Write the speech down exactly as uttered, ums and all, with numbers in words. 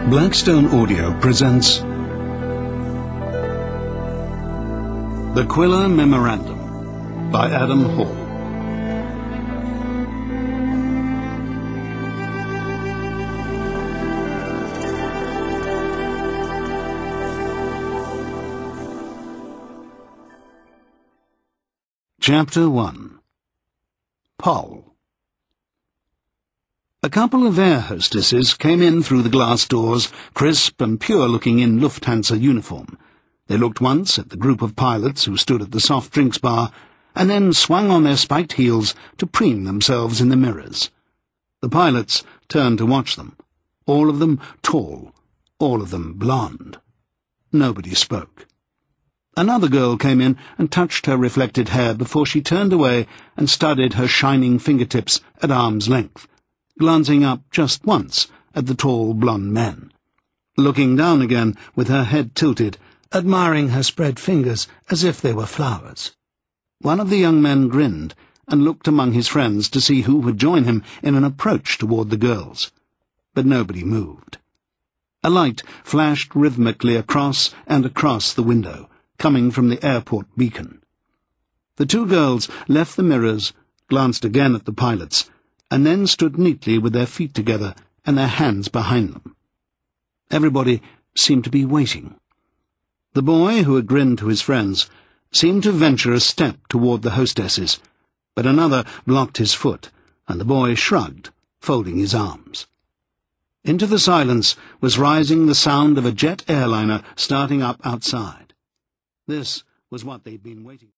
Blackstone Audio presents The Quiller Memorandum by Adam Hall. Chapter one. Poll. A couple of air hostesses came in through the glass doors, crisp and pure-looking in Lufthansa uniform. They looked once at the group of pilots who stood at the soft drinks bar, and then swung on their spiked heels to preen themselves in the mirrors. The pilots turned to watch them, all of them tall, all of them blonde. Nobody spoke. Another girl came in and touched her reflected hair before she turned away and studied her shining fingertips at arm's length, glancing up just once at the tall blonde men, looking down again with her head tilted, admiring her spread fingers as if they were flowers. One of the young men grinned and looked among his friends to see who would join him in an approach toward the girls, but nobody moved. A light flashed rhythmically across and across the window, coming from the airport beacon. The two girls left the mirrors, glanced again at the pilots, and then stood neatly with their feet together and their hands behind them. Everybody seemed to be waiting. The boy, who had grinned to his friends, seemed to venture a step toward the hostesses, but another blocked his foot, and the boy shrugged, folding his arms. Into the silence was rising the sound of a jet airliner starting up outside. This was what they'd been waiting for.